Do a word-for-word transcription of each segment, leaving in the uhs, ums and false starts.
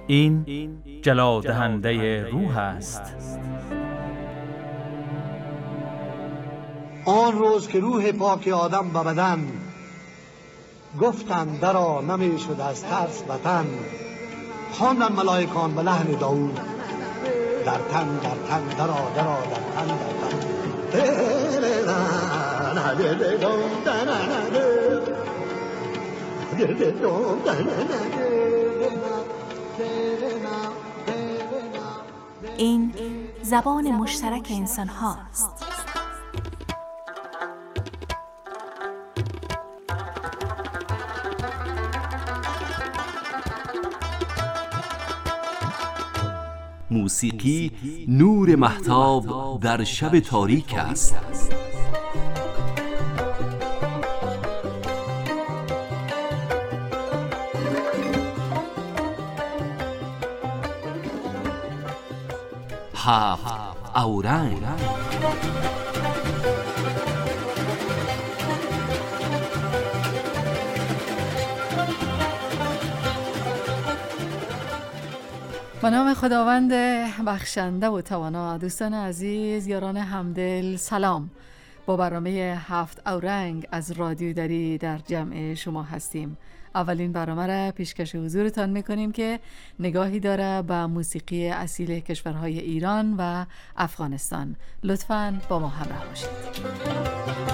این جلا دهنده روح است. آن روز که روح پاک آدم به بدن گفتند درا نمی شد از ترس وطن، خواندند ملائکان به لحن داوود در تن در تن درا درا در تن در تن. این زبان مشترک انسان هاست. موسیقی نور مهتاب در شب تاریک است. هفت اورنگ. به نام خداوند بخشنده و توانا. دوستان عزیز، یاران همدل، سلام. با برنامه هفت اورنگ از رادیو دری در جمع شما هستیم. اولین برنامه را پیشکش حضورتان میکنیم که نگاهی داره به موسیقی اصیل کشورهای ایران و افغانستان. لطفاً با ما همراه باشید.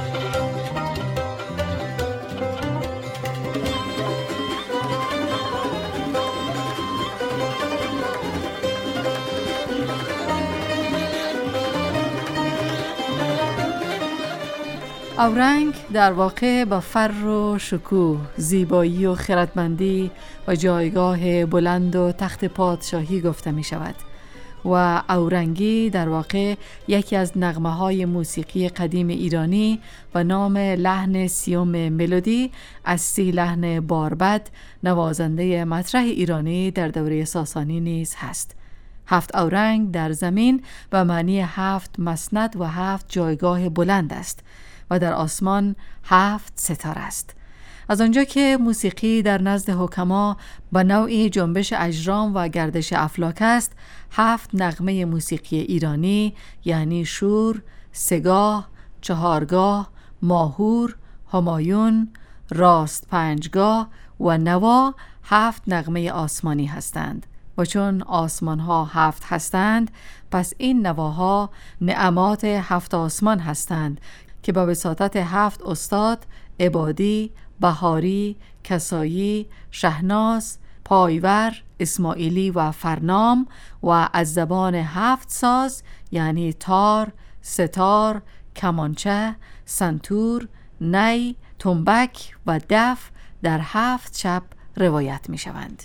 اورنگ در واقع با فر و شکوه، زیبایی و خردمندی و جایگاه بلند و تخت پادشاهی گفته می شود و اورنگی در واقع یکی از نغمه های موسیقی قدیم ایرانی و نام لحن سیوم ملودی از سی لحن باربد نوازنده مطرح ایرانی در دوره ساسانی نیز هست. هفت اورنگ در زمین به معنی هفت مسند و هفت جایگاه بلند است و در آسمان هفت ستاره است. از آنجا که موسیقی در نزد حکما با نوعی جنبش اجرام و گردش افلاک است، هفت نغمه موسیقی ایرانی یعنی شور، سگاه، چهارگاه، ماهور، همایون، راست پنجگاه و نوا هفت نغمه آسمانی هستند و چون آسمان ها هفت هستند، پس این نواها نعمات هفت آسمان هستند که با وساطت هفت استاد عبادی، بهاری، کسایی، شهناز، پایور، اسماعیلی و فرنام و از زبان هفت ساز یعنی تار، ستار، کمانچه، سنتور، نی، تنبک و دف در هفت شب روایت می شوند.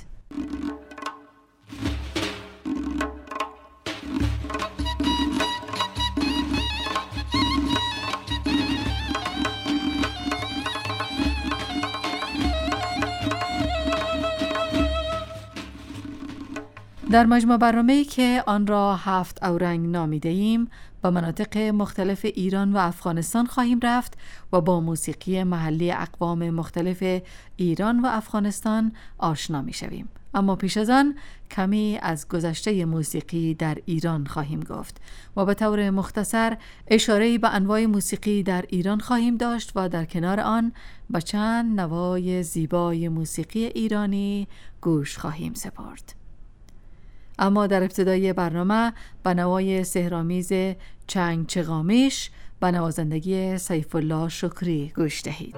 در مجموع برنامه‌ای که آن را هفت اورنگ نامیده ایم با مناطق مختلف ایران و افغانستان خواهیم رفت و با موسیقی محلی اقوام مختلف ایران و افغانستان آشنا می شویم. اما پیش از آن کمی از گذشته موسیقی در ایران خواهیم گفت و به طور مختصر اشاره‌ای به انواع موسیقی در ایران خواهیم داشت و در کنار آن به چند نوای زیبای موسیقی ایرانی گوش خواهیم سپرد. اما در ابتدای برنامه به نوای سحرآمیز چنگ چغامیش به نوازندگی سیف الله شکری گوش دهید.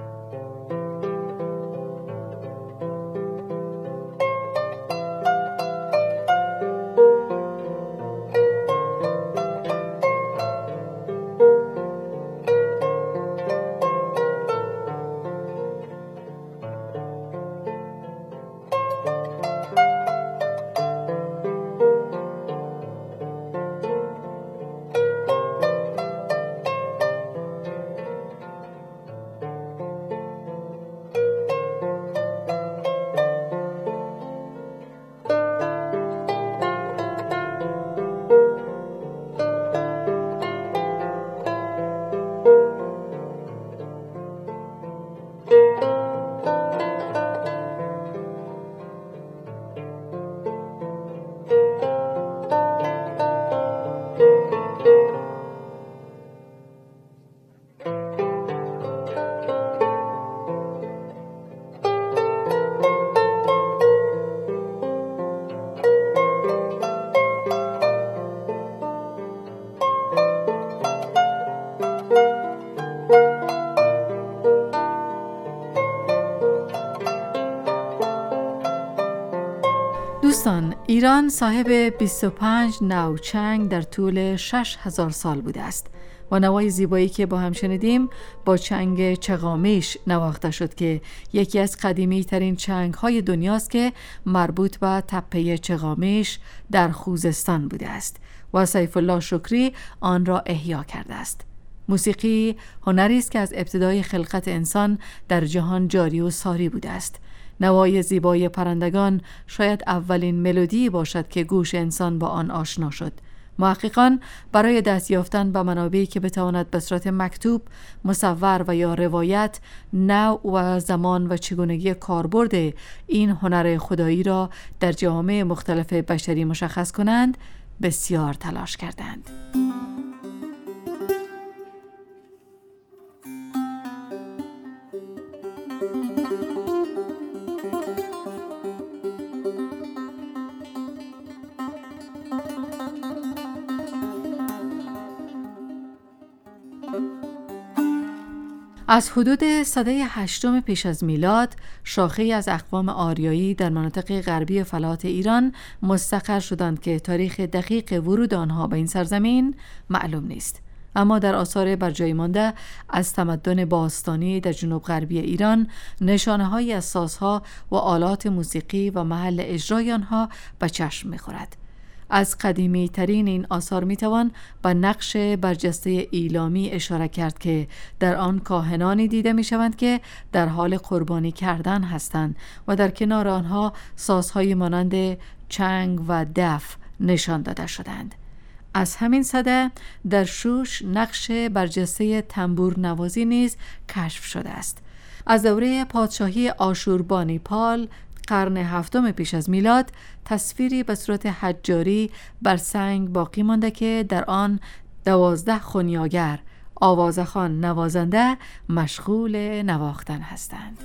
دوستان، ایران صاحب بیست و پنج نوع چنگ در طول شش هزار سال بوده است و نوای زیبایی که با هم شنیدیم با چنگ چغامیش نواخته شد که یکی از قدیمی ترین چنگ های دنیاست که مربوط به تپه چغامیش در خوزستان بوده است و سیف الله شکری آن را احیا کرده است. موسیقی هنری است که از ابتدای خلقت انسان در جهان جاری و ساری بوده است. نوای زیبای پرندگان شاید اولین ملودی باشد که گوش انسان با آن آشنا شد. محققان برای دست یافتن به منابعی که بتواند به صورت مکتوب، مصور و یا روایت نوع و زمان و چگونگی کاربرد این هنر خدایی را در جوامع مختلف بشری مشخص کنند بسیار تلاش کردند. از حدود سده هشتم پیش از میلاد شاخه‌ای از اقوام آریایی در مناطق غربی فلات ایران مستقر شدند که تاریخ دقیق ورود آنها به این سرزمین معلوم نیست، اما در آثار برجای مانده از تمدن باستانی در جنوب غربی ایران نشانه‌هایی از سازها و آلات موسیقی و محل اجرای آنها به چشم می‌خورد. از قدیمی ترین این آثار میتوان به نقش برجسته ایلامی اشاره کرد که در آن کاهنانی دیده میشوند که در حال قربانی کردن هستند و در کنار آنها سازهای مانند چنگ و دف نشان داده شدند. از همین سده در شوش نقش برجسته تنبور نوازی نیز کشف شده است. از دوره پادشاهی آشوربانیپال قرن هفتم پیش از میلاد تصویری به صورت حجاری بر سنگ باقی مانده که در آن دوازده خنیاگر آوازخوان نوازنده مشغول نواختن هستند.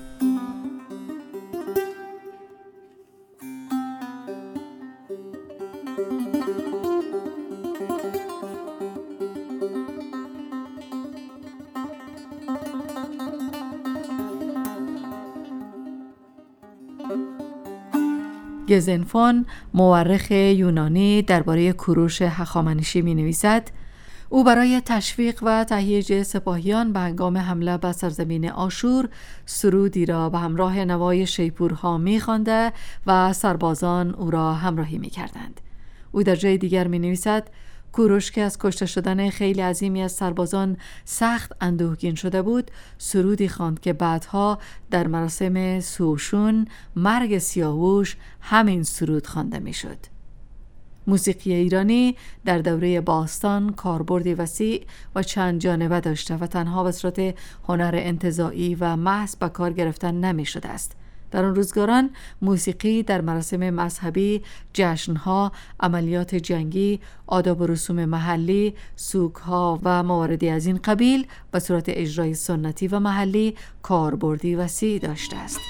گزنفون مورخ یونانی درباره کوروش هخامنشی می نویسد: او برای تشویق و تهییج سپاهیان به هنگام حمله به سرزمین آشور سرودی را به همراه نوای شیپورها می خوانده و سربازان او را همراهی می کردند. او در جای دیگر می نویسد: کوروش که از کشته شدن خیلی عظیمی از سربازان سخت اندوهگین شده بود، سرودی خواند که بعدها در مراسم سوشون مرگ سیاووش همین سرود خوانده میشد. موسیقی ایرانی در دوره باستان کاربردی وسیع و چند جانبه داشته و تنها به صورت هنر انتزاعی و محض به کار گرفتن نمی شده است. در آن روزگاران موسیقی در مراسم مذهبی، جشنها، عملیات جنگی، آداب و رسوم محلی، سوگها و مواردی از این قبیل به صورت اجرای سنتی و محلی کاربردی وسیع داشته است.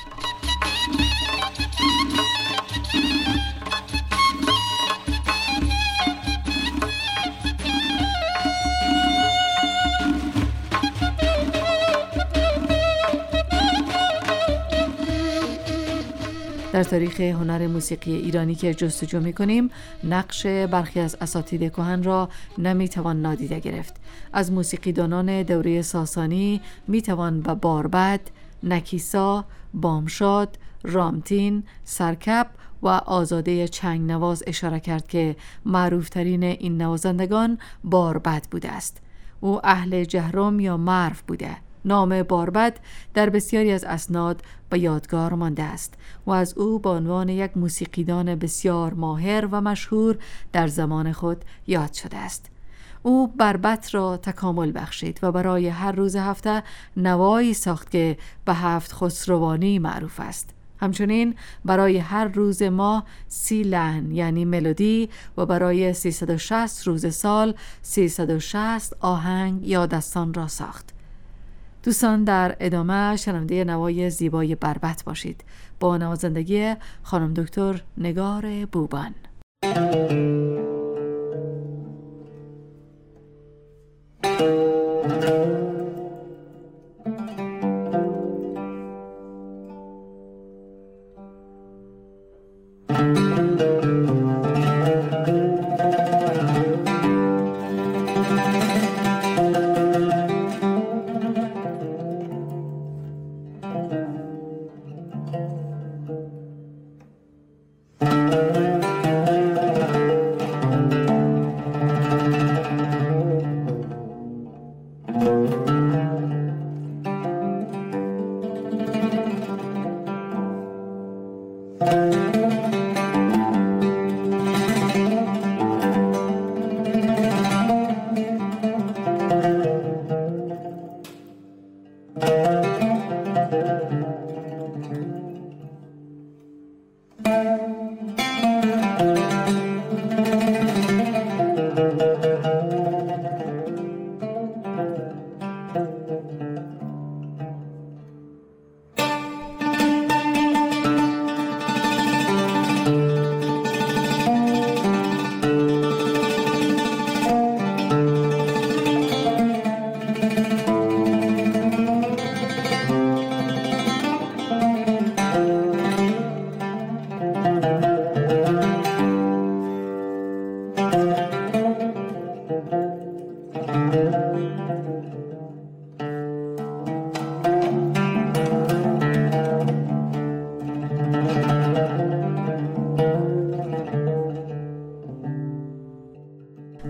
در تاریخ هنر موسیقی ایرانی که جستجو می‌کنیم، نقش برخی از اساطید کهن را نمی‌توان نادیده گرفت. از موسیقیدانان دوره ساسانی می‌توان به باربد، نکیسا، بامشاد، رامتین، سرکب و آزاده چنگ نواز اشاره کرد که معروفترین این نوازندگان باربد بوده است. او اهل جهرم یا مرو بوده. نام باربد در بسیاری از اسناد به یادگار مانده است و از او به عنوان یک موسیقیدان بسیار ماهر و مشهور در زمان خود یاد شده است. او بربط را تکامل بخشید و برای هر روز هفته نوایی ساخت که به هفت خسروانی معروف است. همچنین برای هر روز ماه سی لحن یعنی ملودی و برای سیصد و شصت روز سال سیصد و شصت آهنگ یا داستان را ساخت. دوستان، در ادامه شنونده نوای زیبای بربط باشید با نوازندگی خانم دکتر نگار بوبان. Thank you.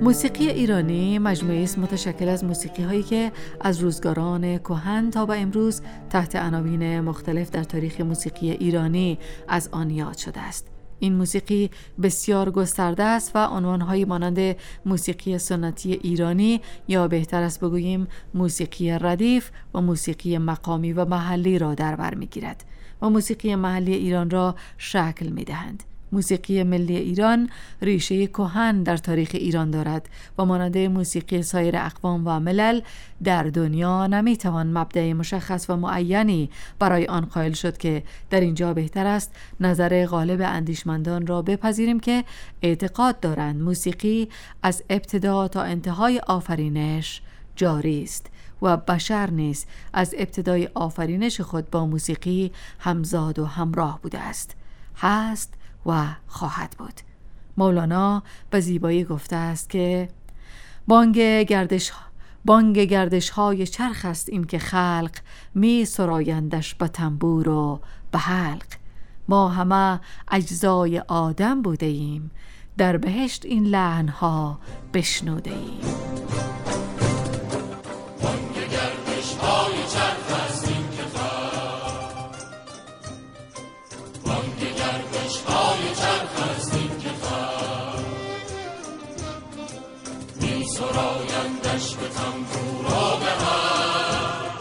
موسیقی ایرانی مجموعه‌ای است متشکل از موسیقی هایی که از روزگاران کهن تا به امروز تحت عناوین مختلف در تاریخ موسیقی ایرانی از آن یاد شده است. این موسیقی بسیار گسترده است و عنوانهایی مانند موسیقی سنتی ایرانی یا بهتر است بگوییم موسیقی ردیف و موسیقی مقامی و محلی را در بر می‌گیرد و موسیقی محلی ایران را شکل می‌دهند. موسیقی ملی ایران ریشه کهن در تاریخ ایران دارد و مانند موسیقی سایر اقوام و ملل در دنیا نمیتوان مبدأ مشخص و معینی برای آن قائل شد که در اینجا بهتر است نظر غالب اندیشمندان را بپذیریم که اعتقاد دارند موسیقی از ابتدا تا انتهای آفرینش جاری است و بشر نیز از ابتدای آفرینش خود با موسیقی همزاد و همراه بوده است، هست و خواهد بود. مولانا به زیبایی گفته است که بانگ گردش بانگ گردش های چرخ است این که خلق می سرایندش به تنبور و به حلق. ما همه اجزای آدم بوده ایم، در بهشت این لحن ها بشنوده ایم. بانگ گردش های چرخ است این که خلق بانگ گردش های چرخ است این که خلق می سرایندش به تنبور و به حلق.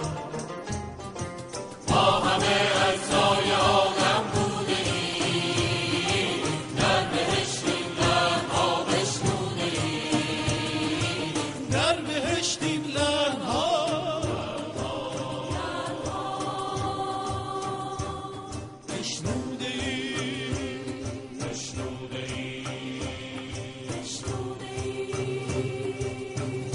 ما همه اجزای آدم بوده ایم، در بهشت این لحن ها بشنوده ایم، در بهشت این لحن ها بشنوده ایم، بشنوده ایم، بشنوده ایم.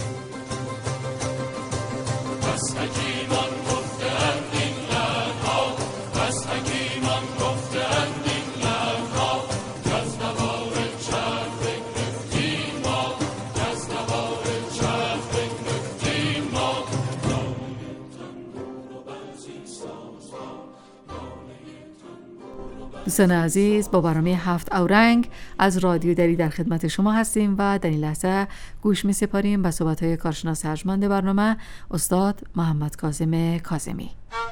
بس حکیمان گفته‌اند این لحن ها، بس حکیمان گفته‌اند این لحن ها، کز نوار چرخ بگرفتیم ما، کز نوار چرخ بگرفتیم ما. ناله تنبور و بعضی سازها، ناله تنبور و بعضی. دوستان عزیز، با برنامه هفت اورنگ از رادیو دری در خدمت شما هستیم و در این لحظه گوش می سپاریم به صحبت‌های کارشناس ارجمند برنامه استاد محمد کاظم کاظمی.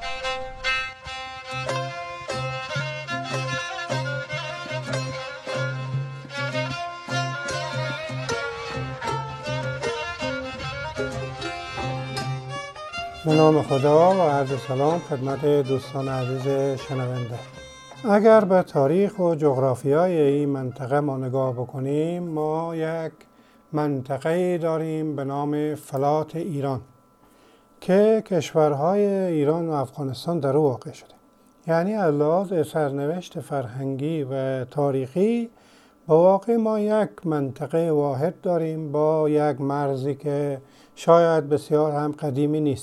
به نام خدا و عرض سلام خدمت دوستان عزیز شنونده. اگر به تاریخ و جغرافیای این منطقه ما نگاه بکنیم، ما یک منطقه داریم به نام فلات ایران که کشورهای ایران و افغانستان در او واقع شده. یعنی از لحاظ سرنوشت فرهنگی و تاریخی با واقع ما یک منطقه واحد داریم با یک مرزی که شاید بسیار هم قدیمی نیست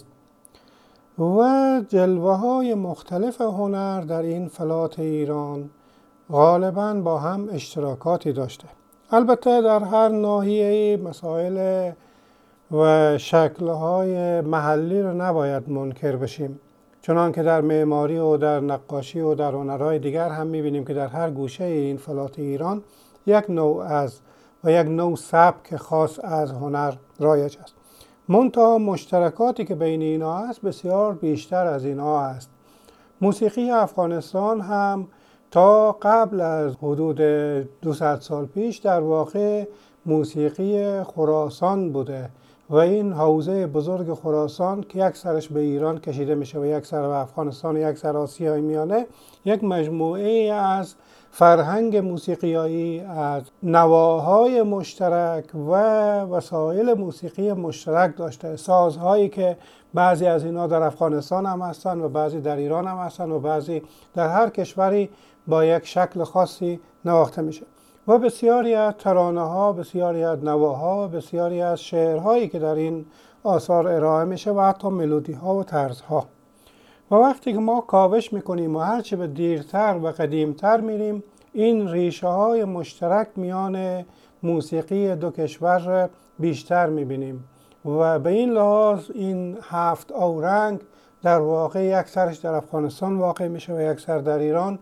و جلوه های مختلف هنر در این فلات ایران غالباً با هم اشتراکاتی داشته. البته در هر ناحیه مسائل و شکل‌های محلی رو نباید منکر بشیم، چنان که در معماری و در نقاشی و در هنرهای دیگر هم می‌بینیم که در هر گوشه این فلات ایران یک نوع از و یک نوع سبک خاص از هنر رایج است. منتها مشترکاتی که بین اینا هست بسیار بیشتر از اینا است. موسیقی افغانستان هم تا قبل از حدود دویست سال پیش در واقع موسیقی خراسان بوده و این حوزه بزرگ خراسان که یک سرش به ایران کشیده میشه و یک سر به افغانستان و یک سر آسیای میانه، یک مجموعه از فرهنگ موسیقیایی، از نواهای مشترک و وسایل موسیقی مشترک داشته. سازهایی که بعضی از اینا در افغانستان هم هستن و بعضی در ایران هم هستن و بعضی در هر کشوری با یک شکل خاصی نواخته میشه و بسیاری از ترانه ها، بسیاری از نواها، بسیاری از شعرهایی که در این آثار ارائه میشه و حتی ملودی ها و طرزها. و وقتی که ما کاوش میکنیم و هرچی به دیرتر و قدیمتر میریم، این ریشه های مشترک میان موسیقی دو کشور بیشتر میبینیم و به این لحاظ این هفت اورنگ در واقع یک سرش در افغانستان واقع میشه و یک سر در ایران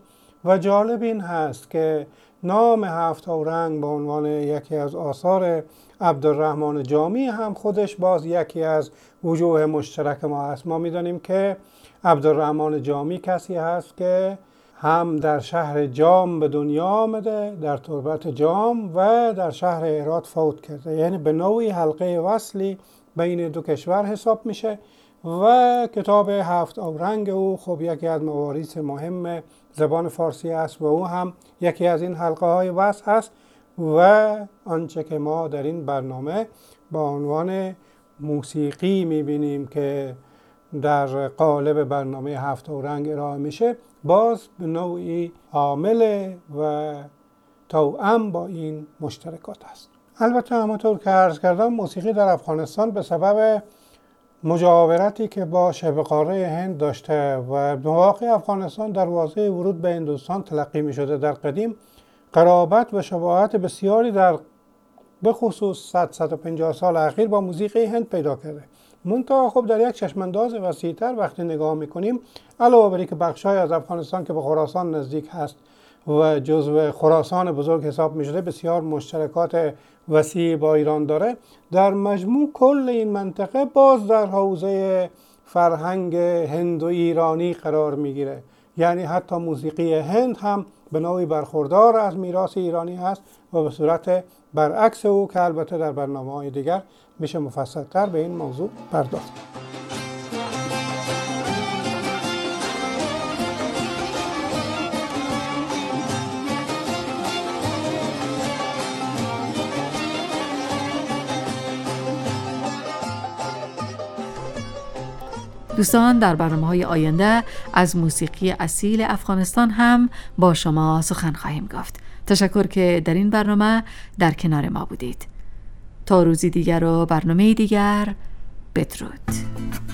و جالب این هست که نام هفت اورنگ به عنوان یکی از آثار عبدالرحمن جامی هم خودش باز یکی از وجوه مشترک ما هست. ما می‌دانیم که عبدالرحمن جامی کسی هست که هم در شهر جام به دنیا آمده، در تربت جام، و در شهر هرات فوت کرده، یعنی به نوعی حلقه وصلی بین دو کشور حساب میشه. و کتاب هفت اورنگ او خب یکی از مواریث مهم زبان فارسی است و او هم یکی از این حلقه های وصل هست. و آنچه که ما در این برنامه با عنوان موسیقی میبینیم که در قالب برنامه هفت اورنگ ارائه میشه، باز به نوعی عامل و توأم با این مشترکات است. البته همونطور که عرض کردم موسیقی در افغانستان به سبب مجاورتی که با شبه قاره هند داشته و مواقع افغانستان دروازه ورود به هندوستان تلقی می شده در قدیم، قرابت و شباهت بسیاری در به خصوص صد تا صد و پنجاه سال اخیر با موسیقی هند پیدا کرده. منتها خب در یک چشمانداز وسیع‌تر وقتی نگاه میکنیم، علاوه بر اینکه بخشای از افغانستان که به خراسان نزدیک هست و جزو خراسان بزرگ حساب میشده بسیار مشترکات وسیع با ایران داره، در مجموع کل این منطقه باز در حوزه فرهنگ هند و ایرانی قرار میگیره. یعنی حتی موسیقی هند هم به نوعی برخوردار از میراث ایرانی هست و به صورت برعکس او که البته در برنامه‌های دیگر میشه مفصل‌تر به این موضوع پرداخت. دوستان، در برنامه‌های آینده از موسیقی اصیل افغانستان هم با شما سخن خواهیم گفت. تشکر که در این برنامه در کنار ما بودید. تا روزی دیگر و برنامه دیگر، بدرود.